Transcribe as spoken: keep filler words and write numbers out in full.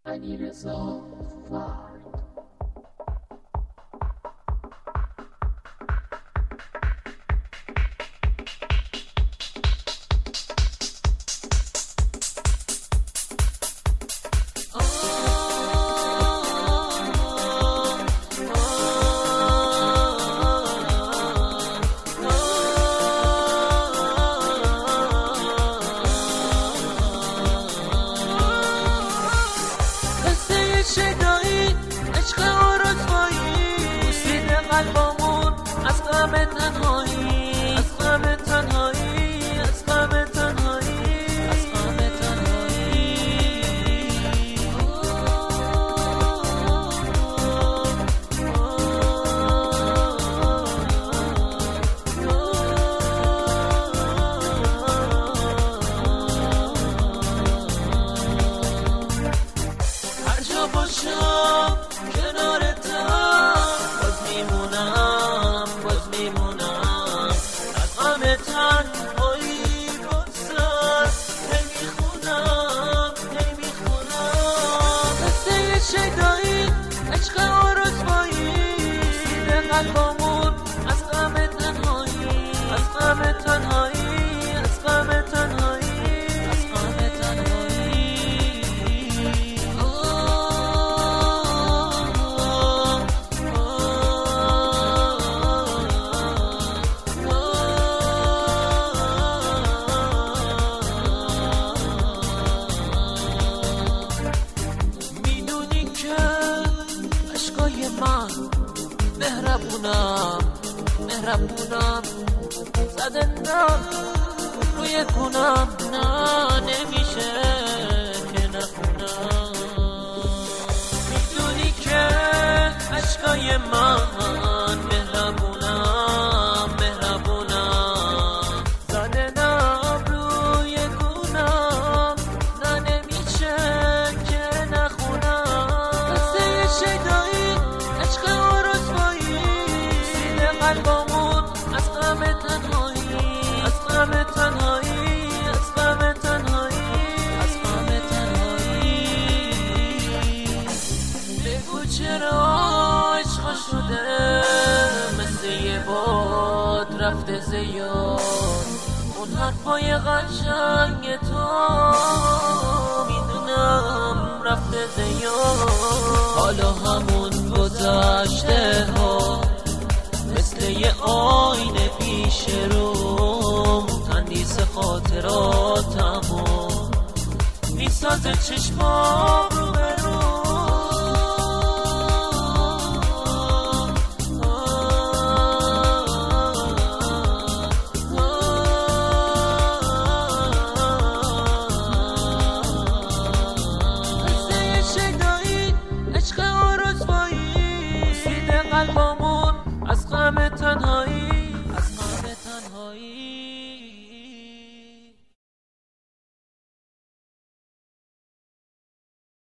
علیرضا فرد. شدایی عشق و رسوایی سید قلبمون از غم تنهایی، از غم تنهایی، از غم تنهایی، از غم تنهایی. هر جا باشم کنارتم باز میمونم، باز میمونم از غم تنهایی بازم هی میخونم، هی میخونم قصه شیدایی عشق و رسوایی سید قلبمون از غم تنهایی، از غم تنهایی، از غم تنهایی، از غم تنهایی. میدونی که عشقای من مهربونم، مهربونم زده نه روی کنم، نه نمیشه که نخونم. میدونی که عشقای من مهربونم، مهربونم زده نه روی کنم، نه نمیشه که نخونم. قصه شیدایی عشق و رسوایی سید قلبمون از غم تنهایی، از غم تنهایی، از غم تنهایی، از غم تنهایی. بگو چرا عشق شده مثل یه باد رفته زیاد، اون حرفای قشنگ تو میدونم رفته زیاد. حالا همون گذشته ها مثل یه آینه پیش روم تندیس خاطراتمو میسازه چشمام